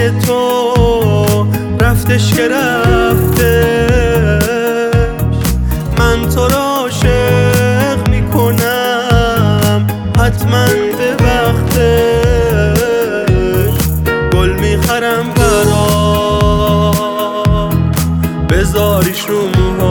تو رفتش که رفتش. من تو را عاشق میکنم حتما به وقتش. گل میخرم برات بذاریش رو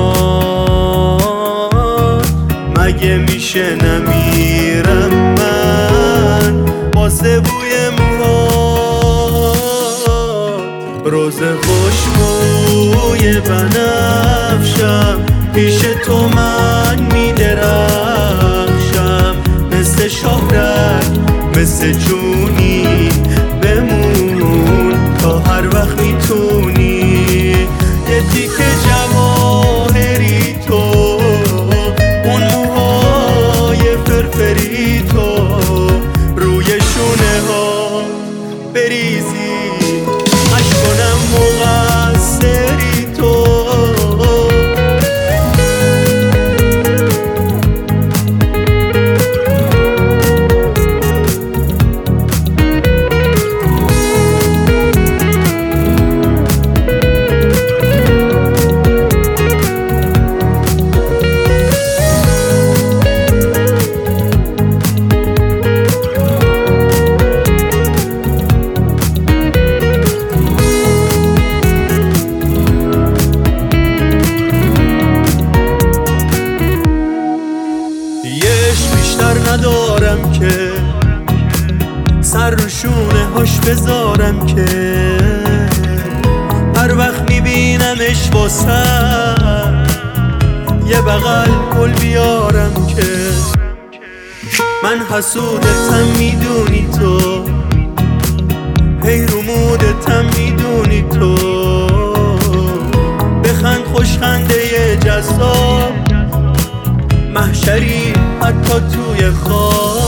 موهات. مگه میشه نمیرم من واسه بوی موهات. روز خوشبوی بنفشم پیش تو من میدرخشم. مثل شهرک مثل جونی بمون تا هر وقت میتونی. یه تیکه جواهری تو، اون موهای فرفری تو، روی شونه ها بریزی اش کنم مقصری تو. بیشتر ندارم که سر رو شونه هاش بذارم که هر وقت میبینمش واسم یه بغل گل بیارم که. من حسودتم میدونی تو، هی رو مودتم میدونی تو. بخند خوشخنده جذاب محشری حتی توی خواب.